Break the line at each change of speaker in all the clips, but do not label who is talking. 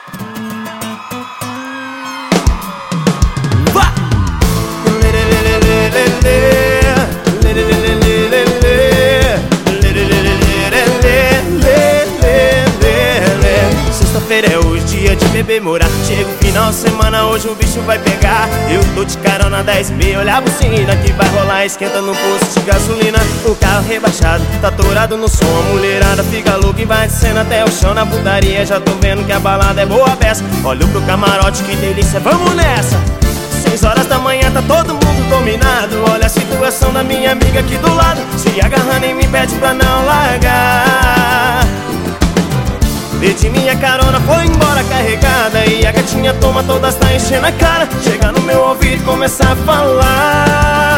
Sexta-feira é o dia de beber morar. Chega o final de semana, hoje o bicho vai pegar. Eu tô de carona 10 mil, olha a buzina que vai rolar, esquenta no posto de gasolina. O carro rebaixado, tá atorado no som. A mulherada fica louca e vai descendo até o chão na putaria. Já tô vendo que a balada é boa peça. Olho pro camarote, que delícia, vamos nessa! 6 horas da manhã, tá todo mundo dominado. Olha a situação da minha amiga aqui do lado, se agarrando em mim, pede pra não largar. Pedi minha carona, foi embora carregada. E a gatinha toma todas, tá enchendo a cara. Chega no meu ouvido e começa a falar: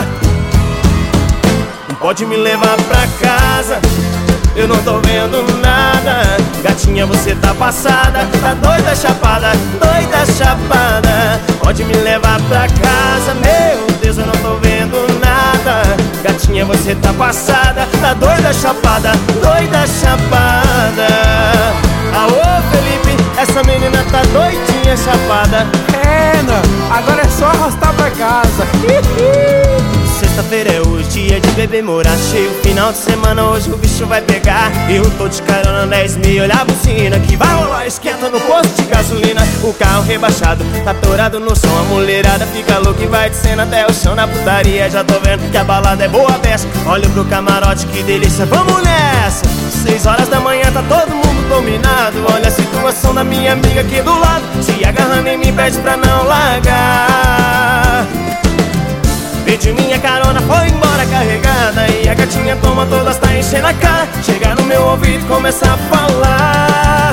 pode me levar pra casa, eu não tô vendo nada. Gatinha, você tá passada, tá doida chapada, doida chapada. Pode me levar pra casa, meu Deus, eu não tô vendo nada. Gatinha, você tá passada, tá doida chapada, doida chapada. Aô, Felipe, essa menina tá doidinha chapada.
É, não, agora é só arrastar pra casa.
Sexta-feira é o dia de beber morar. Cheio final de semana, hoje o bicho vai pegar. Eu tô de carona 10 mil, olha a buzina que vai rolar, esquenta no posto de gasolina. O carro rebaixado, tá atorado no som. A mulherada fica louca e vai descendo até o chão na putaria. Já tô vendo que a balada é boa peça. Olho pro camarote, que delícia, vamos nessa! 6 horas da manhã, tá todo mundo dominado. Olha a situação da minha amiga aqui do lado, se agarrando em mim, pede pra não largar. Pedi minha carona, foi embora carregada. E a gatinha toma todas, tá enchendo a cara. Chega no meu ouvido e começa a falar: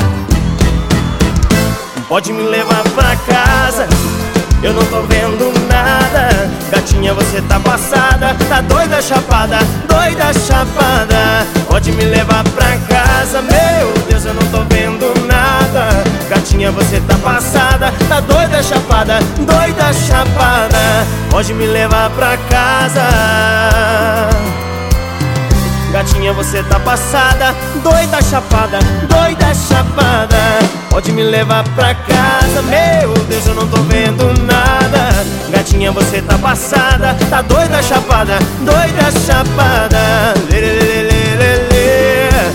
pode me levar pra casa, eu não tô vendo nada. Gatinha, você tá passada, tá doida chapada, doida chapada. Pode me levar pra casa, meu Deus, eu não tô vendo nada. Gatinha, você tá passada, tá doida chapada, doida chapada. Pode me levar pra casa. Gatinha, você tá passada, doida chapada, doida chapada. Pode me levar pra casa, meu Deus, eu não tô vendo nada. Gatinha, você tá passada, tá doida chapada, doida chapada.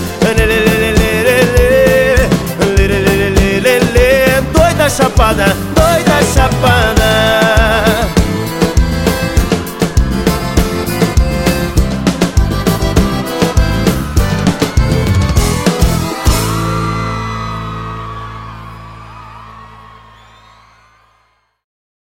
Doida chapada,